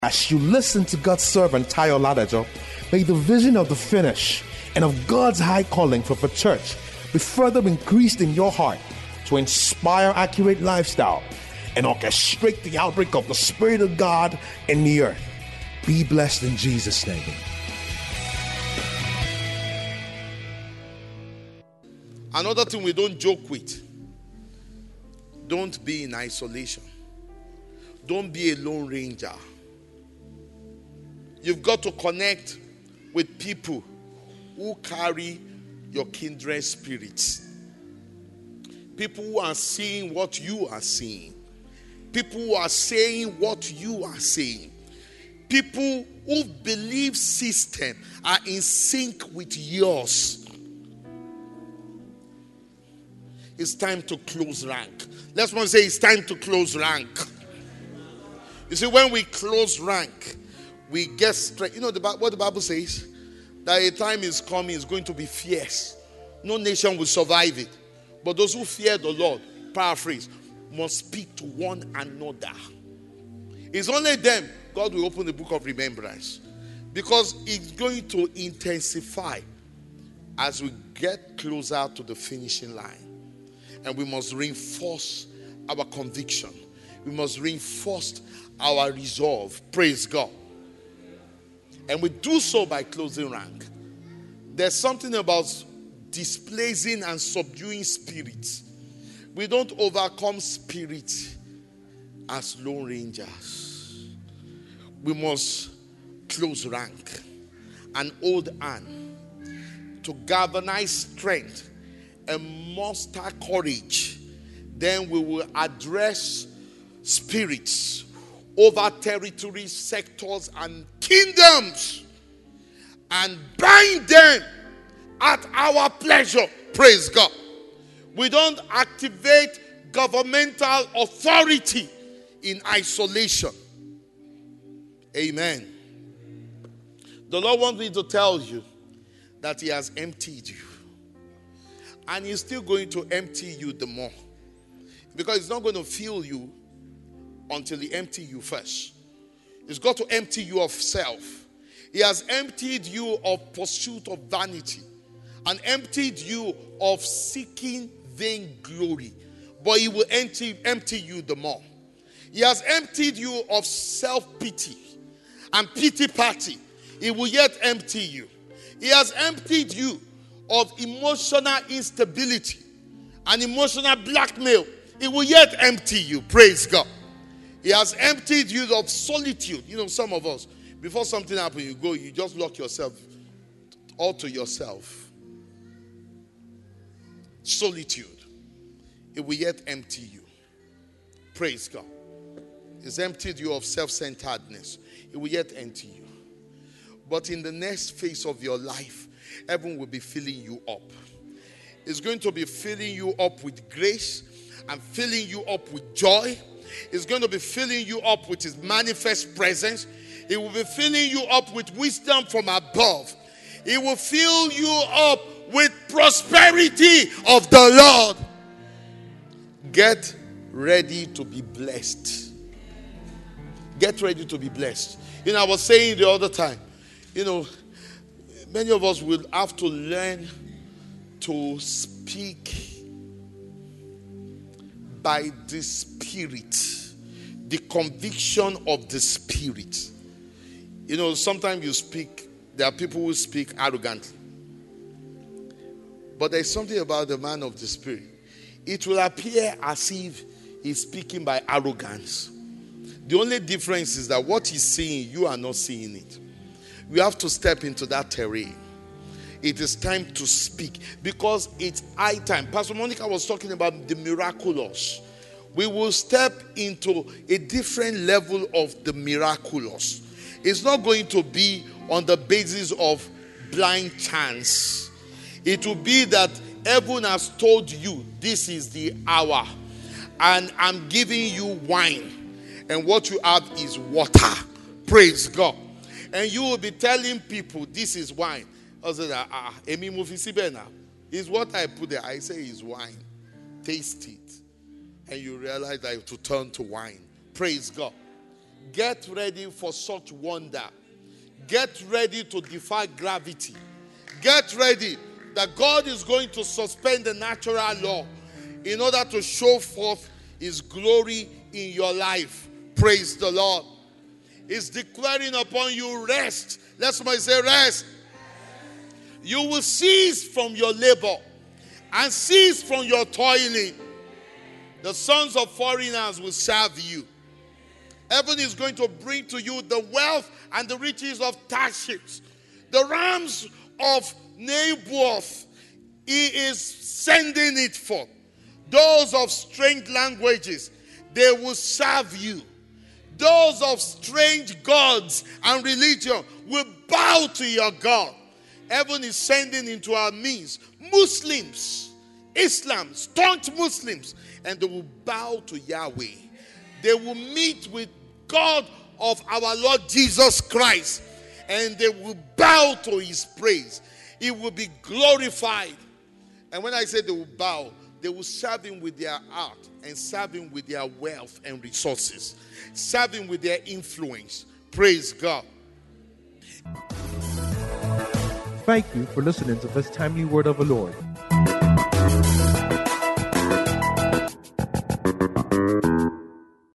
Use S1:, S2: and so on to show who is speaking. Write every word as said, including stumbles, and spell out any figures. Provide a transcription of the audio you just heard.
S1: As you listen to God's servant Tayo Ladajo, may the vision of the finish and of God's high calling for the church be further increased in your heart to inspire accurate lifestyle and orchestrate the outbreak of the Spirit of God in the earth. Be blessed in Jesus' name.
S2: Another thing we don't joke with: don't be in isolation. Don't be a lone ranger. You've got to connect with people who carry your kindred spirits. People who are seeing what you are seeing. People who are saying what you are saying. People whose belief system are in sync with yours. It's time to close rank. Let's one say it's time to close rank. You see, when we close rank, we get straight. You know the, what the Bible says? That a time is coming, is going to be fierce. No nation will survive it. But those who fear the Lord, paraphrase, must speak to one another. It's only them God will open the book of remembrance. Because it's going to intensify as we get closer to the finishing line. And we must reinforce our conviction. We must reinforce our resolve. Praise God. And we do so by closing rank. There's something about displacing and subduing spirits. We don't overcome spirits as lone rangers. We must close rank and hold on to galvanize strength and muster courage. Then we will address spirits over territories, sectors, and kingdoms and bind them at our pleasure. Praise God. We don't activate governmental authority in isolation. Amen. The Lord wants me to tell you that He has emptied you. And He's still going to empty you the more. Because He's not going to fill you until He empties you first. He's got to empty you of self. He has emptied you of pursuit of vanity and emptied you of seeking vain glory. But He will empty, empty you the more. He has emptied you of self-pity and pity party. He will yet empty you. He has emptied you of emotional instability and emotional blackmail. He will yet empty you. Praise God. He has emptied you of solitude. You know, some of us, before something happens, you go, you just lock yourself all to yourself. Solitude. It will yet empty you. Praise God. It's emptied you of self-centeredness. It will yet empty you. But in the next phase of your life, heaven will be filling you up. It's going to be filling you up with grace and filling you up with joy. It's going to be filling you up with His manifest presence. It will be filling you up with wisdom from above. It will fill you up with prosperity of the Lord. Get ready to be blessed. Get ready to be blessed. You know, I was saying the other time, you know, many of us will have to learn to speak by the Spirit, the conviction of the Spirit. You know, sometimes you speak, there are people who speak arrogantly. But there's something about the man of the Spirit. It will appear as if he's speaking by arrogance. The only difference is that what he's saying, you are not seeing it. We have to step into that terrain. It is time to speak because it's high time. Pastor Monica was talking about the miraculous. We will step into a different level of the miraculous. It's not going to be on the basis of blind chance. It will be that heaven has told you this is the hour and I'm giving you wine, and what you have is water. Praise God. And you will be telling people this is wine. I said, ah, Emi Mufisibena. Is what I put there. I say is wine. Taste it. And you realize that you have to turn to wine. Praise God. Get ready for such wonder. Get ready to defy gravity. Get ready that God is going to suspend the natural law in order to show forth His glory in your life. Praise the Lord. He's declaring upon you rest. Let somebody say rest. You will cease from your labor and cease from your toiling. The sons of foreigners will serve you. Heaven is going to bring to you the wealth and the riches of Tarshish. The rams of Naboth, He is sending it for. Those of strange languages, they will serve you. Those of strange gods and religion will bow to your God. Heaven is sending into our midst Muslims, Islam, staunch Muslims, and they will bow to Yahweh. They will meet with God of our Lord Jesus Christ, and they will bow to His praise. He will be glorified. And when I say they will bow, they will serve Him with their heart and serve Him with their wealth and resources. Serve Him with their influence. Praise God.
S1: Thank you for listening to this timely word of the Lord.